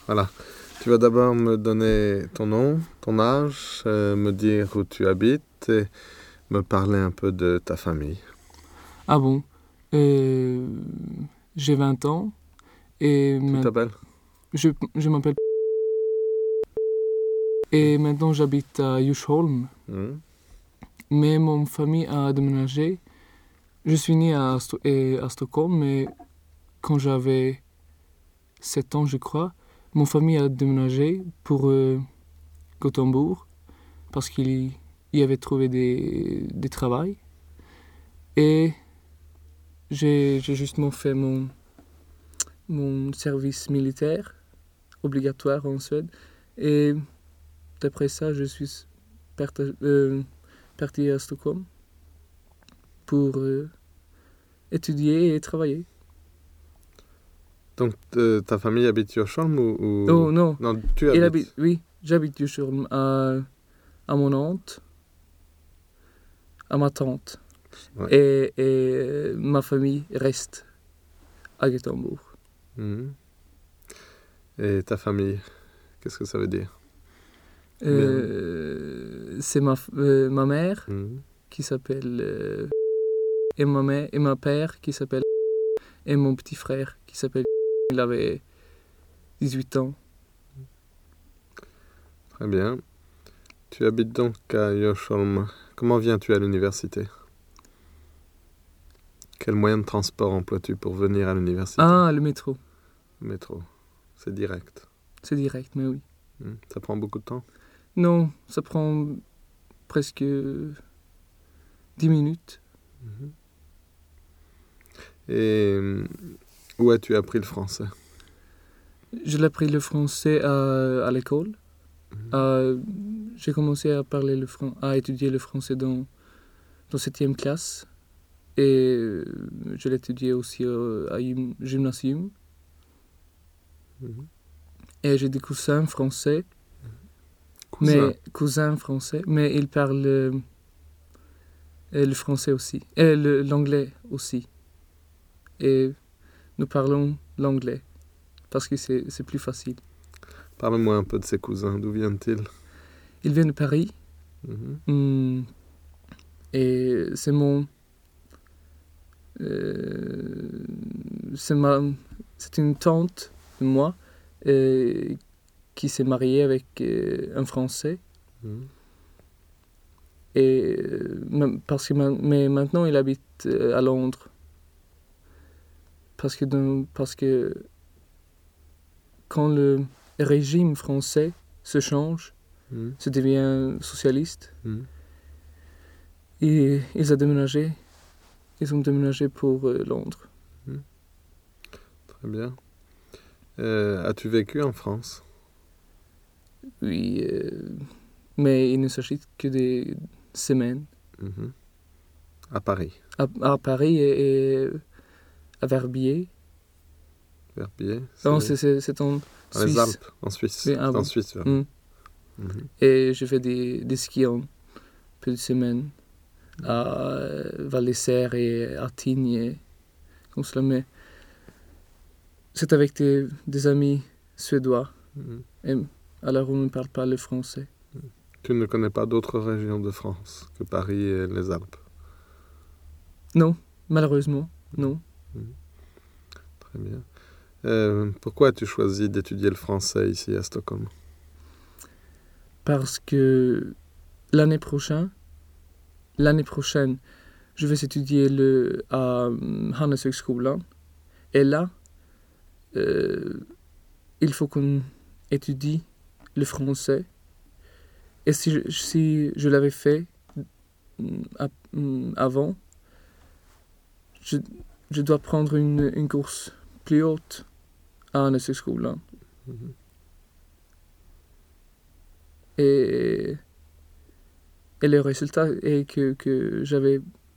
Voilà. Tu vas d'abord me donner ton nom, ton âge, me dire où tu habites et me parler un peu de ta famille. Ah bon, euh, j'ai 20 ans et Tu t'appelles? je m'appelle et maintenant j'habite à Djursholm, Mhm. mais mon famille a déménagé. Je suis né à Stockholm, mais quand j'avais 7 ans, je crois, mon famille a déménagé pour Gothenburg parce qu'il y avait trouvé des travails. Et j'ai justement fait mon service militaire obligatoire en Suède. Et d'après ça, je suis parti à Stockholm pour étudier et travailler. Donc ta famille habite Djursholm ou... Oh non, Non, tu habites. oui, j'habite Djursholm à mon oncle, à ma tante. Ouais. Et ma famille reste à Gothenburg. Mhm. Et ta famille, qu'est-ce que ça veut dire? Bien. C'est ma mère Mhm. qui s'appelle et ma père qui s'appelle et mon petit frère qui s'appelle il avait 18 ans. Très bien. Tu habites donc à Djursholm. Comment viens-tu à l'université? Quel moyen de transport emploies-tu pour venir à l'université? Ah, le métro. Métro. C'est direct. C'est direct, mais oui. Ça prend beaucoup de temps? Non, ça prend presque 10 minutes. Mhm. Et où as-tu appris le français? Je l'ai appris le français à l'école. J'ai commencé à à étudier le français dans 7e classe. Et je l'ai étudié aussi à gymnasium. Mhm. Et j'ai des cousins français. Cousin. Mais ils parlent le français aussi. Et l'anglais aussi. Et nous parlons l'anglais. Parce que c'est plus facile. Parle-moi un peu de ces cousins. D'où viennent-ils? Ils viennent de Paris. Mhm. Et c'est c'est une tante de moi qui s'est mariée avec un Français. Mhm. Et mais maintenant il habite à Londres parce que quand le régime français se change, Mhm. se devient socialiste, Mhm. et ils ont déménagé pour Londres. Très bien. As-tu vécu en France? Oui, mais il ne s'agit que des semaines Mhm. À Paris. à Paris et à Verbier. Verbier. Non, c'est en Dans les Suisse. Alpes, en Suisse. Oui, C'est en Suisse, Verbier. Mhm. Et je fais des skis en peu de semaines à Val d'Isère et à Tignes, comme cela. Mais c'est avec des amis suédois. Mhm. Et alors on ne parle pas le français. Tu ne connais pas d'autres régions de France que Paris et les Alpes? Non, malheureusement, non. Mhm. Très bien. Pourquoi as-tu choisi d'étudier le français ici à Stockholm? Parce que l'année prochaine, je vais étudier à Handelshögskolan. Et là, il faut qu'on étudie le français. Et si je l'avais fait avant, je dois prendre une course plus haute à Handelshögskolan. Mhm. Et le résultat est que j'avais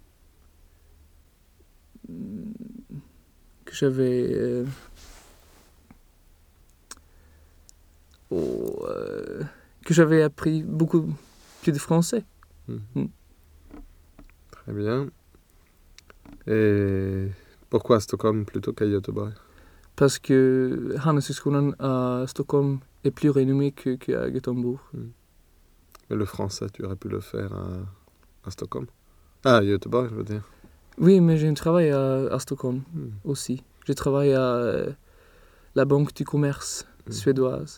que j'avais appris beaucoup plus de français. Mhm. Très bien. Et pourquoi Stockholm plutôt qu'à Göteborg? Parce que Handelshögskolan à Stockholm est plus renommée qu'à Göteborg. Mais le français, tu aurais pu le faire à Stockholm. Ah, à Göteborg, je veux dire. Oui, mais j'ai un travail à Stockholm aussi. Je travaille à la Banque du commerce suédoise.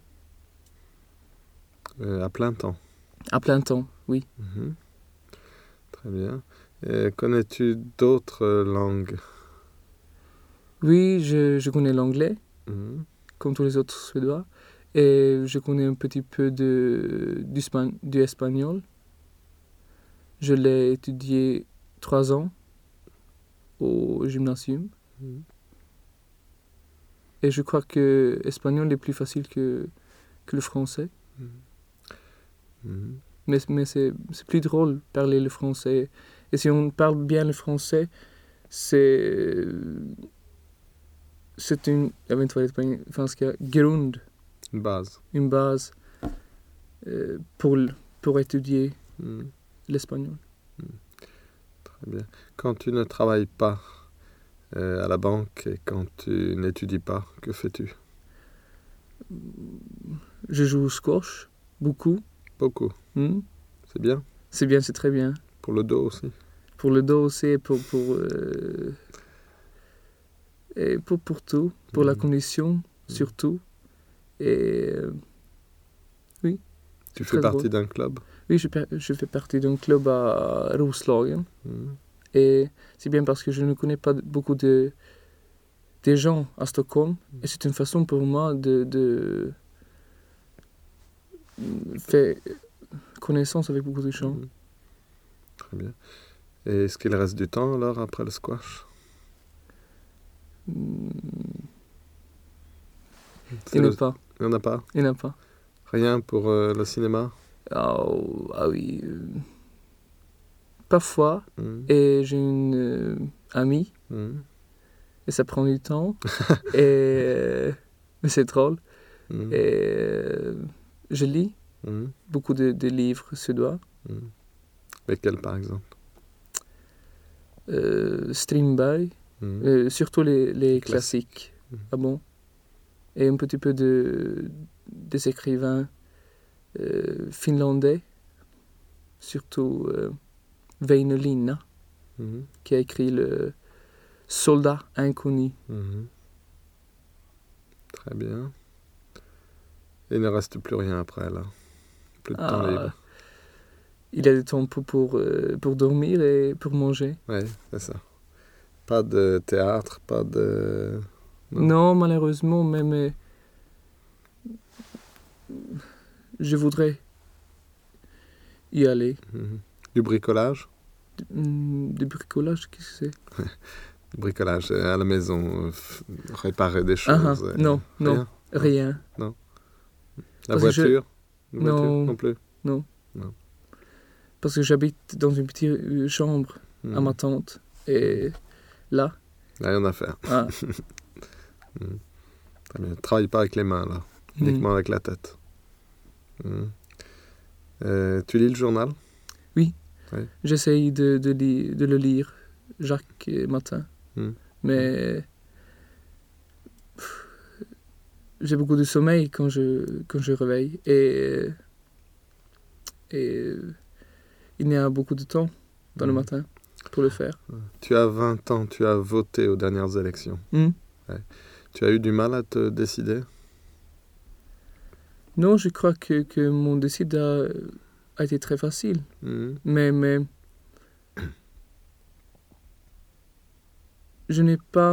À plein temps. À plein temps, oui. Très bien. Et connais-tu d'autres langues? Oui, je connais l'anglais, comme tous les autres Suédois. Et je connais un petit peu du espagnol. Je l'ai étudié 3 ans au gymnasium. Et je crois que l'espagnol est plus facile que le français. Mais c'est plus drôle de parler le français. Et si on parle bien le français, c'est une, jag vet inte vad det heter på franska, grund. Une base pour étudier l'espagnol. Très bien. Quand tu ne travailles pas à la banque et quand tu n'étudies pas, que fais-tu? Je joue au squash, beaucoup. Beaucoup. C'est bien? C'est bien, c'est très bien. Pour le dos aussi? Pour le dos aussi, et pour tout, pour la condition surtout. Et oui. Tu fais partie d'un club? Oui, je fais partie d'un club à Roslagen. Et c'est bien parce que je ne connais pas beaucoup des gens à Stockholm. Et c'est une façon pour moi de faire connaissance avec beaucoup de gens. Très bien. Et est-ce qu'il reste du temps alors après le squash? Il n'y en a pas. Il n'y en a pas? Il n'y en a pas. Rien pour le cinéma? Ah oui. Parfois. Et j'ai une amie. Et ça prend du temps. Mais c'est drôle. Et je lis beaucoup de livres suédois. Lesquels par exemple? Strindberg. Surtout les classiques. Ah bon? Et un petit peu des écrivains finlandais. Surtout Väinö Linna, qui a écrit le Soldat inconnu. Très bien. Et il ne reste plus rien après là? Plus de temps libre? Il y a du temps pour dormir et pour manger. Oui, c'est ça. Pas de théâtre, pas de... Non, malheureusement, mais je voudrais y aller. Du bricolage? Du bricolage, qu'est-ce que c'est? Bricolage à la maison, réparer des choses. Non, rien. Non. La voiture? Non plus? Non. Parce que j'habite dans une petite chambre à ma tante. Et là... Là, il y en a à faire. Très bien. Travaille pas avec les mains, là. Uniquement avec la tête. Tu lis le journal? Oui. J'essaye de le lire chaque matin. Mais j'ai beaucoup de sommeil quand je réveille. Et il y a beaucoup de temps dans le matin pour le faire. Tu as 20 ans, tu as voté aux dernières élections. Tu as eu du mal à te décider? Non, je crois que mon décision a été très facile. Mais je n'ai pas...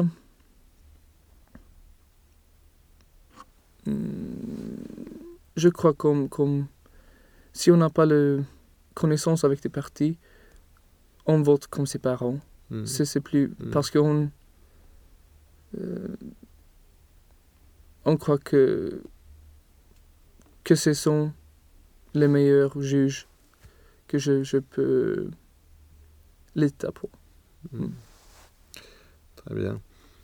Je crois comme si on n'a pas la connaissance avec des partis, on vote comme ses parents. C'est plus... Parce qu'on on croit que ce sont les meilleurs juges que je peux l'État pour. Très bien.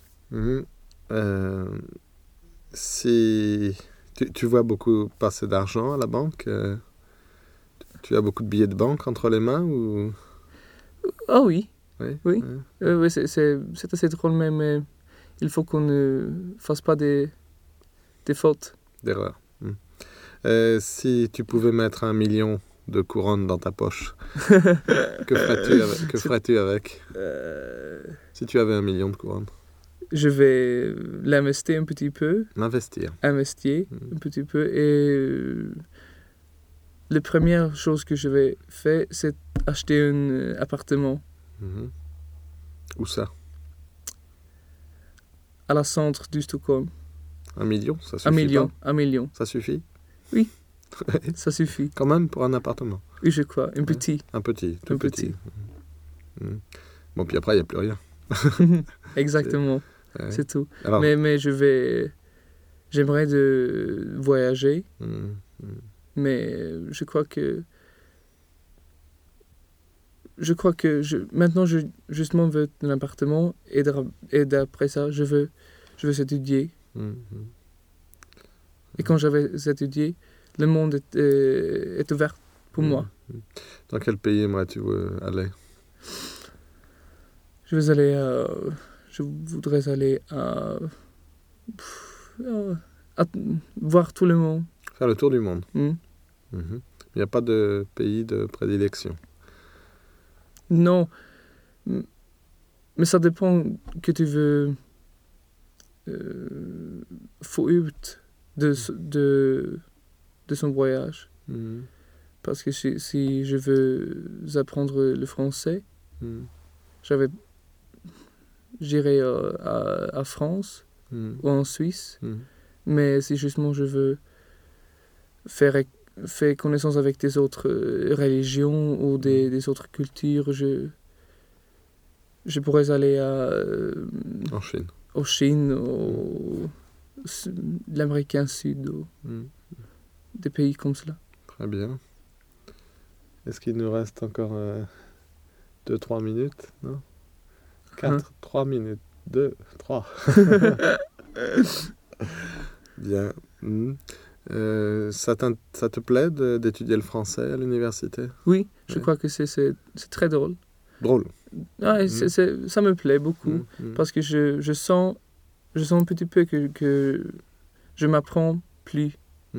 Si tu vois beaucoup passer d'argent à la banque, tu as beaucoup de billets de banque entre les mains ou... Ah oui. Oui. Oui, c'est assez drôle, mais il faut qu'on ne fasse pas des fautes. D'erreur. Si tu pouvais mettre 1 million de couronnes dans ta poche, que ferais-tu avec si tu avais 1 million de couronnes? Je vais l'investir un petit peu. Investir. Investir un petit peu. Et la première chose que je vais faire, c'est acheter un appartement. Où ça? À la centre du Stockholm. 1 million, ça suffit 1 million, pas? 1 million. Ça suffit? Oui, ça suffit. Quand même pour un appartement? Oui, je crois. Un petit. Un petit, tout Un petit. Bon, puis après, il n'y a plus rien. Exactement, Ouais. c'est tout. Alors, Mais j'aimerais de voyager, mais je crois que maintenant, je justement veux un appartement et d'après ça, je veux étudier. Et quand j'avais étudié, le monde est ouvert pour moi. Dans quel pays aimerais-tu aller? Je voudrais aller à voir tout le monde. Faire le tour du monde. Hmm. Il n'y a pas de pays de prédilection. Non, mais ça dépend que tu veux få ut de son voyage. Parce que si je veux apprendre le français, j'irai à France ou en Suisse. Mais si justement je veux faire connaissance avec des autres religions ou des autres cultures, je pourrais aller en Chine. Au Chine, l'Amérique du Sud, des pays comme cela. Très bien. Est-ce qu'il nous reste encore 2-3 minutes? Non? 4, 3 minutes. 2, 3. Bien. Ça te plaît d'étudier le français à l'université? Oui, je crois que c'est très drôle. Drôle. Ah, ça me plaît beaucoup parce que je sens un petit peu que je m'apprends plus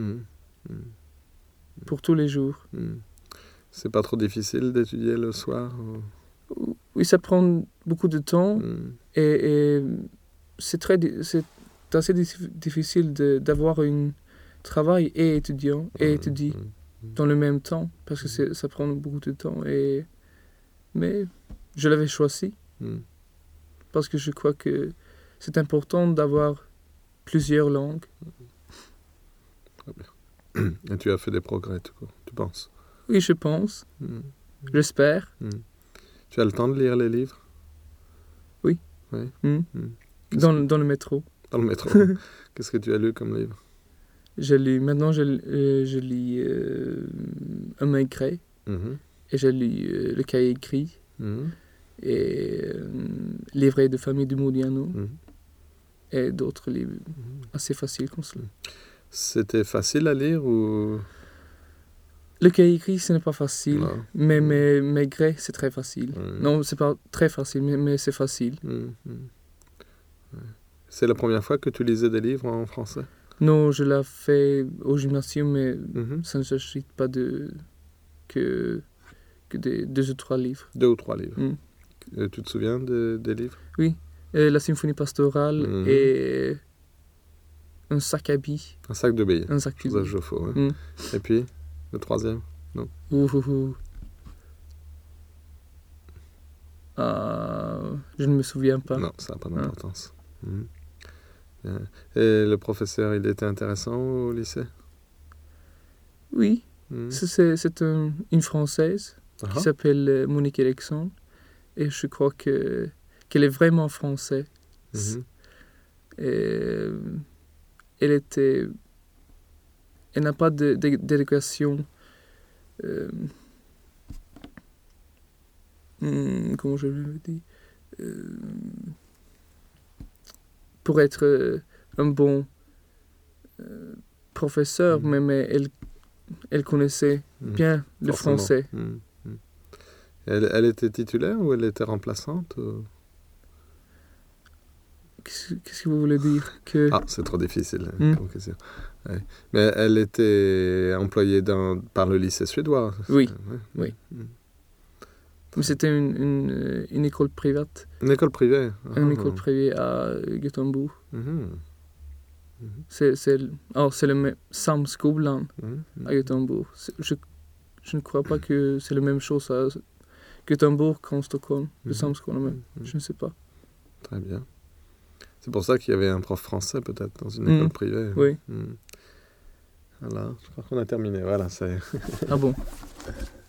pour tous les jours. C'est pas trop difficile d'étudier le soir? Oui, ça prend beaucoup de temps et c'est assez difficile d'avoir un travail et étudier dans le même temps parce que ça prend beaucoup de temps. Mais je l'avais choisi parce que je crois que c'est important d'avoir plusieurs langues. Très bien. Et tu as fait des progrès, tu penses? Oui, je pense. J'espère. Tu as le temps de lire les livres? Oui. Dans le métro. Dans le métro. Qu'est-ce que tu as lu comme livre? Maintenant, je lis un maigret. Et je lis le cahier écrit. Et livret de famille de Modiano. Et d'autres livres assez faciles comme cela. C'était facile à lire ou... Le cahier écrit, ce n'est pas facile, non. mais maigret, c'est très facile. Non, c'est pas très facile, mais c'est facile. C'est la première fois que tu lisais des livres en français? Non, je l'ai fait au gymnasium, mais ça ne s'achète pas que des 2 ou 3 livres. 2 ou 3 livres. Tu te souviens des livres? Oui, la symphonie pastorale et un sac à billes. Un sac de billes. Un sac de billes. Joffo, ouais. Et puis, le troisième? Non. Je ne me souviens pas. Non, ça n'a pas d'importance. Et le professeur, il était intéressant au lycée? Oui, c'est une Française qui s'appelle Monique Alexandre. Et je crois qu'elle est vraiment française. Et elle n'a pas d'éducation. Comment je le dis? Pour être un bon professeur, mais elle connaissait bien le français. Elle était titulaire ou elle était remplaçante? Qu'est-ce que vous voulez dire que... Ah, c'est trop difficile Hmm. comme question. Ouais. Mais elle était employée par le lycée suédois. Oui, Ouais. oui. Hmm. Mais c'était une école privée. Une école privée. Une école privée à Göteborg. Mhm. C'est le même Samskolan Mhm. à Göteborg. Je ne crois pas que c'est la même chose à Göteborg qu'en Stockholm. Le Mhm. Samskolan, mais Mhm. je ne sais pas. Très bien. C'est pour ça qu'il y avait un prof français peut-être dans une Hmm. école privée. Oui. Hmm. Voilà, je crois qu'on a terminé. Voilà, c'est... Ah bon?